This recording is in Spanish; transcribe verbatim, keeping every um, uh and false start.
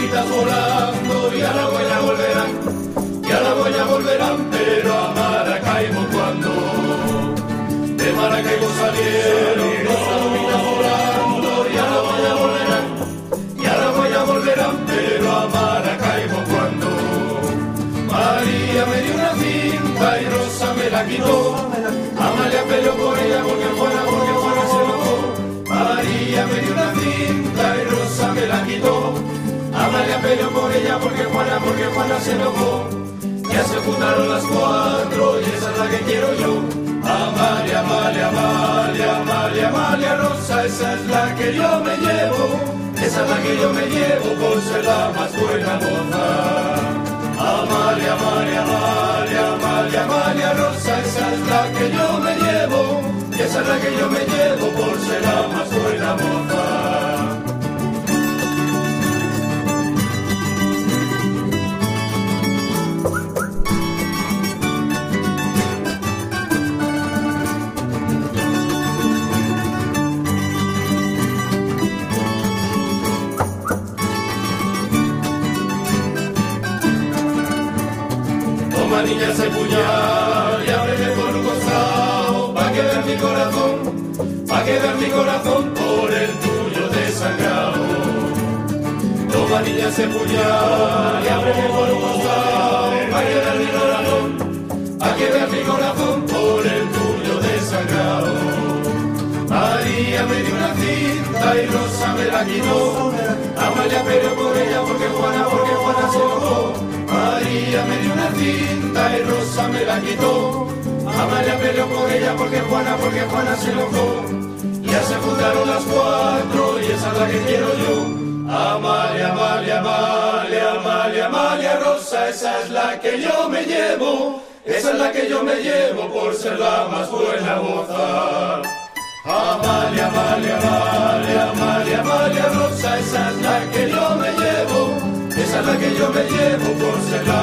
palomitas volando y a la huella volverán, y a la huella volverán, pero a Maracaibo cuando de Maracaibo salieron las palomitas volando y a la huella volverán, y a la huella volverán, pero a Maracaibo cuando María me dio una cinta y Rosa me la quitó, Amalia peleó por ella porque Juana, porque Juana se enojó. María me dio una cinta y Rosa me la quitó, Amalia peleó por ella porque Juana, porque Juana se enojó. Ya se juntaron las cuatro y esa es la que quiero yo. Amalia, Amalia, Amalia, Amalia, Amalia Rosa, esa es la que yo me llevo, esa es la que yo me llevo por ser la más buena moza. Amalia, Amalia, Amalia, Amalia, Amalia Rosa, esa es la que yo me llevo, esa es la que yo me llevo por ser la más buena moza. Toma niña ese puñal y ábreme por un costado, pa' que veas mi corazón, pa' que veas mi corazón por el tuyo desangrado. Toma niña ese puñal y ábreme por un costado, pa' que veas mi corazón, pa' que veas mi corazón por el tuyo desangrado. María me dio una cinta y Rosa me la quitó, Amalia peleó por ella porque Juana, porque Juana se enojó. María me dio una cinta y Rosa me la quitó, Amalia peleó por ella porque Juana, porque Juana se enojó. Ya se juntaron las cuatro y esa es la que quiero yo. Amalia, Amalia, Amalia, Amalia, Amalia Rosa, esa es la que yo me llevo, esa es la que yo me llevo por ser la más buena moza. Amalia, Amalia, Amalia, Amalia, Amalia Rosa, esa es la que yo me llevo, esa es la que yo me llevo por ser la